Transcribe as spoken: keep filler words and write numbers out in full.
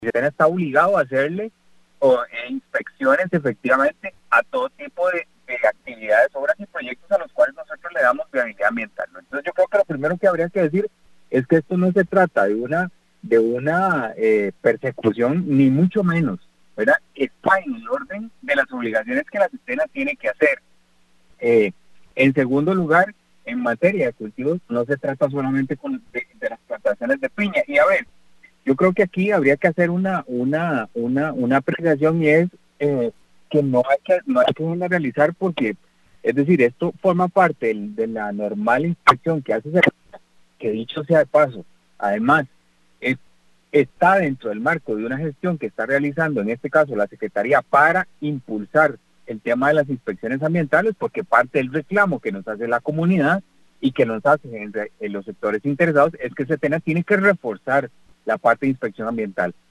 SENA está obligado a hacerle o, eh, inspecciones efectivamente a todo tipo de, de actividades, obras y proyectos a los cuales nosotros le damos viabilidad ambiental, ¿no? Entonces yo creo que lo primero que habría que decir es que esto no se trata de una de una eh, persecución, ni mucho menos, ¿verdad? Está en el orden de las obligaciones que la SENA tiene que hacer. Eh, en segundo lugar, en materia de cultivos, no se trata solamente con, de, de las plantaciones de piña. Y a ver, yo creo que aquí habría que hacer una una una una apreciación y es eh, que no hay que no hay que generalizar porque, es decir, esto forma parte del, de la normal inspección que hace, que dicho sea de paso, además, es, está dentro del marco de una gestión que está realizando, en este caso, la Secretaría para impulsar el tema de las inspecciones ambientales, porque parte del reclamo que nos hace la comunidad y que nos hacen en, en los sectores interesados es que SETENA tiene que reforzar la parte de inspección ambiental.